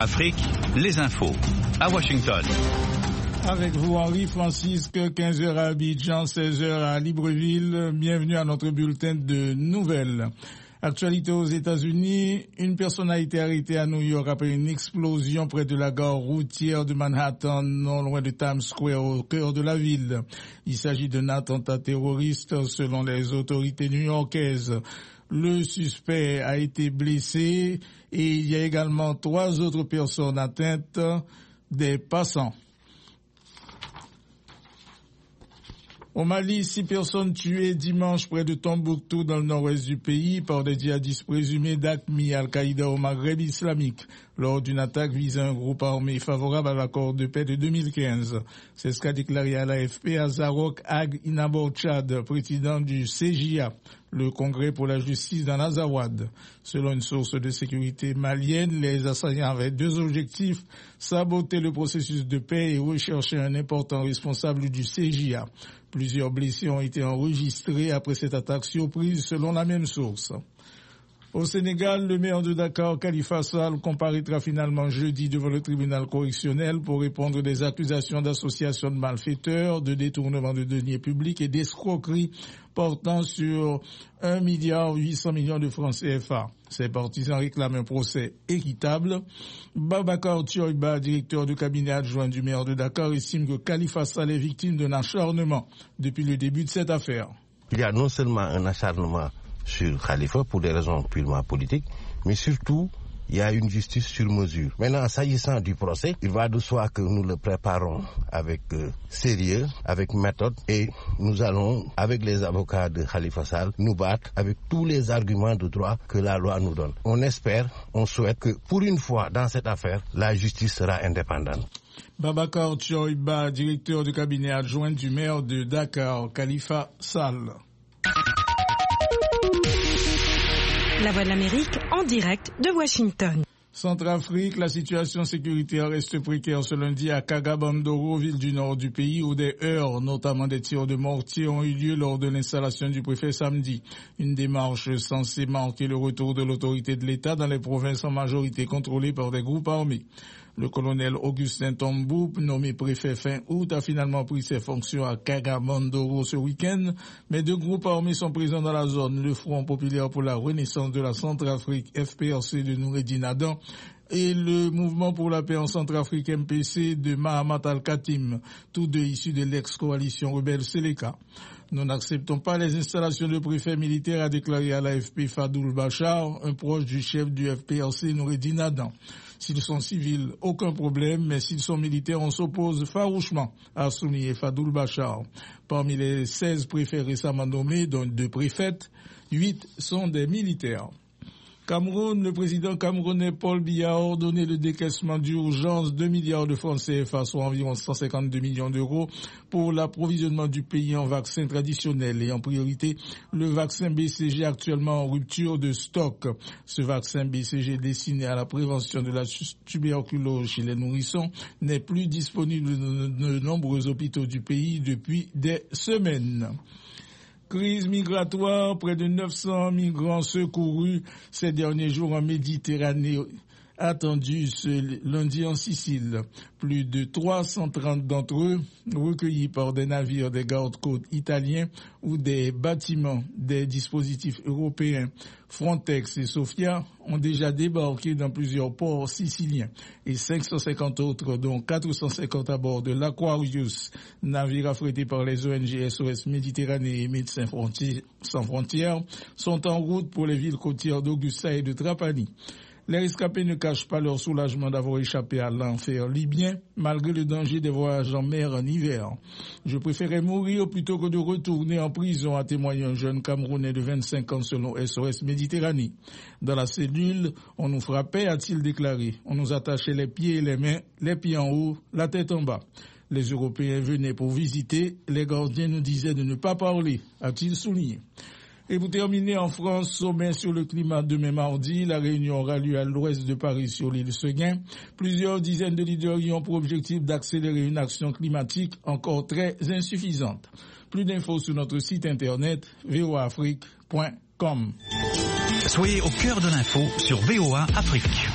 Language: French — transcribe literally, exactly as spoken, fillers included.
Afrique, les infos, à Washington. Avec vous, Henri Francisque, quinze heures à Abidjan, seize heures à Libreville. Bienvenue à notre bulletin de nouvelles. Actualité aux États-Unis, une personne a été arrêtée à New York après une explosion près de la gare routière de Manhattan, non loin de Times Square, au cœur de la ville. Il s'agit d'un attentat terroriste selon les autorités new-yorkaises. Le suspect a été blessé et il y a également trois autres personnes atteintes, des passants. Au Mali, six personnes tuées dimanche près de Tombouctou dans le nord-ouest du pays par des djihadistes présumés d'A Q M I Al-Qaïda au Maghreb islamique lors d'une attaque visant un groupe armé favorable à l'accord de paix de deux mille quinze. C'est ce qu'a déclaré à l'A F P Azarok Ag Inabor Chad, président du C J A, le Congrès pour la justice dans l'Azawad. Selon une source de sécurité malienne, les assaillants avaient deux objectifs: saboter le processus de paix et rechercher un important responsable du C J A. Plusieurs blessés ont été enregistrés après cette attaque surprise, selon la même source. Au Sénégal, le maire de Dakar, Khalifa Sall, comparaîtra finalement jeudi devant le tribunal correctionnel pour répondre des accusations d'association de malfaiteurs, de détournement de deniers publics et d'escroquerie portant sur un milliard huit cents millions de francs C F A. Ses partisans réclament un procès équitable. Babacar Thioiba, directeur du cabinet adjoint du maire de Dakar, estime que Khalifa Sall est victime d'un acharnement depuis le début de cette affaire. Il y a non seulement un acharnement sur Khalifa pour des raisons purement politiques, mais surtout, il y a une justice sur mesure. Maintenant, s'agissant du procès, il va de soi que nous le préparons avec euh, sérieux, avec méthode, et nous allons, avec les avocats de Khalifa Sall, nous battre avec tous les arguments de droit que la loi nous donne. On espère, on souhaite que, pour une fois dans cette affaire, la justice sera indépendante. Babacar Thioiba, directeur du cabinet adjoint du maire de Dakar, Khalifa Sall. La Voix de l'Amérique en direct de Washington. Centrafrique, la situation sécuritaire reste précaire ce lundi à Kagabandoro, ville du nord du pays, où des heurts, notamment des tirs de mortier, ont eu lieu lors de l'installation du préfet samedi. Une démarche censée marquer le retour de l'autorité de l'État dans les provinces en majorité contrôlées par des groupes armés. Le colonel Augustin Tomboup, nommé préfet fin août, a finalement pris ses fonctions à Kagabandoro ce week-end, mais deux groupes armés sont présents dans la zone, le Front populaire pour la renaissance de la Centrafrique, F P R C de Noureddin Adan, et le Mouvement pour la paix en Centrafrique, M P C de Mahamat Al-Khatim, tous deux issus de l'ex-coalition rebelle Seleka. Nous n'acceptons pas les installations de préfets militaires, a déclaré à l'A F P Fadoul Bachar, un proche du chef du F P R C Noureddin Adan. S'ils sont civils, aucun problème, mais s'ils sont militaires, on s'oppose farouchement, a souligné Fadoul Bachar. Parmi les seize préfets récemment nommés, dont deux préfètes, huit sont des militaires. Cameroun, le président camerounais Paul Biya a ordonné le décaissement d'urgence de deux milliards de francs C F A, soit environ cent cinquante-deux millions d'euros, pour l'approvisionnement du pays en vaccins traditionnels et en priorité le vaccin B C G actuellement en rupture de stock. Ce vaccin B C G destiné à la prévention de la tuberculose chez les nourrissons n'est plus disponible dans de nombreux hôpitaux du pays depuis des semaines. Crise migratoire, près de neuf cents migrants secourus ces derniers jours en Méditerranée, attendus ce lundi en Sicile. Plus de trois cent trente d'entre eux, recueillis par des navires des gardes-côtes italiens ou des bâtiments des dispositifs européens Frontex et Sofia, ont déjà débarqué dans plusieurs ports siciliens et cinq cent cinquante autres, dont quatre cent cinquante à bord de l'Aquarius, navire affrété par les O N G S O S Méditerranée et Médecins sans frontières, sont en route pour les villes côtières d'Augusta et de Trapani. Les rescapés ne cachent pas leur soulagement d'avoir échappé à l'enfer libyen, malgré le danger des voyages en mer en hiver. Je préférais mourir plutôt que de retourner en prison, a témoigné un jeune Camerounais de vingt-cinq ans selon S O S Méditerranée. Dans la cellule, on nous frappait, a-t-il déclaré. On nous attachait les pieds et les mains, les pieds en haut, la tête en bas. Les Européens venaient pour visiter, les gardiens nous disaient de ne pas parler, a-t-il souligné. Et pour terminer, en France, sommet sur le climat demain mardi. La réunion aura lieu à l'ouest de Paris sur l'île Seguin. Plusieurs dizaines de leaders y ont pour objectif d'accélérer une action climatique encore très insuffisante. Plus d'infos sur notre site internet v o a afrique point com. Soyez au cœur de l'info sur V O A Afrique.